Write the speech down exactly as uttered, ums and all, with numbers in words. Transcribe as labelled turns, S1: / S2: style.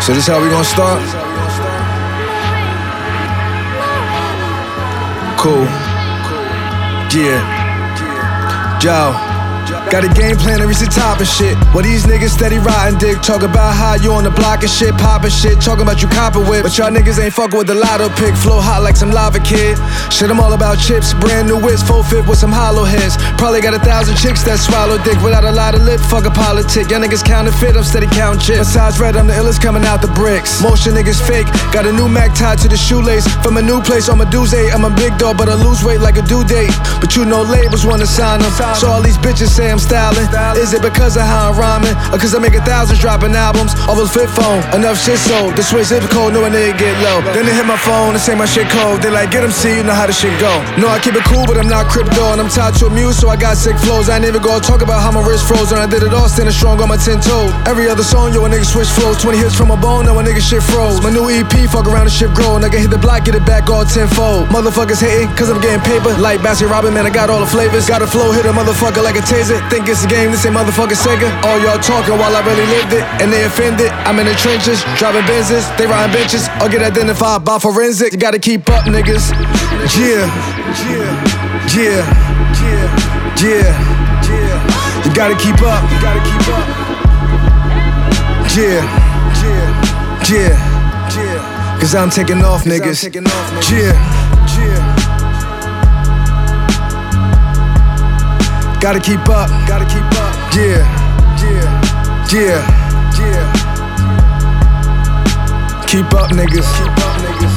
S1: So this how we gonna start? Cool. Yeah. Joe. Got a game plan to reach the top and shit. Well, these niggas steady riding dick. Talk about how you on the block and shit, poppin' shit. Talking about you coppin' with. But y'all niggas ain't fuckin' with the lotto pick. Flow hot like some lava kid. Shit, I'm all about chips. Brand new whips, full fit with some hollow heads. Probably got a thousand chicks that swallow dick without a lot of lip. Fuck a politic. Y'all niggas counterfeit, I'm steady counting chips. Besides red, I'm the illest coming out the bricks. Motion niggas fake. Got a new Mac tied to the shoelace. From a new place on my dues eight. I'm a big dog, but I lose weight like a due date. But you know labels wanna sign them. So all these bitches say I'm styling. Is it because of how I'm rhyming? Or cause I make a thousand dropping albums off a flip phone? Enough shit sold. The switch zip code, knowing they get low. Then they hit my phone and say my shit cold. They like, get them, see, you know how the shit go. No, I keep it cool, but I'm not crypto. And I'm tied to a muse, so I got sick flows. I ain't even gonna talk about how my wrist froze. And I did it all standing strong on my ten toes. Every other song, yo, a nigga switch flows. twenty hits from a bone, now a nigga shit froze. My new E P, fuck around and shit grow. And I can hit the block, get it back all tenfold. Motherfuckers hating, cause I'm getting paper. Like Baskin Robin, man, I got all the flavors. Got a flow, hit a motherfucker like a taser. Think it's a game, this ain't motherfucking Sega. All y'all talking while I really lived it. And they offended, I'm in the trenches. Driving Benzes, they riding benches. Or get identified by forensic. You gotta keep up, niggas. Yeah, yeah, yeah, yeah, yeah, yeah. You gotta keep up, you gotta keep up. Yeah, yeah, yeah, yeah. Cause I'm taking off, niggas. Yeah, yeah. Gotta keep up, gotta keep up. Yeah, yeah, yeah, yeah. Keep up, niggas. Keep up, niggas.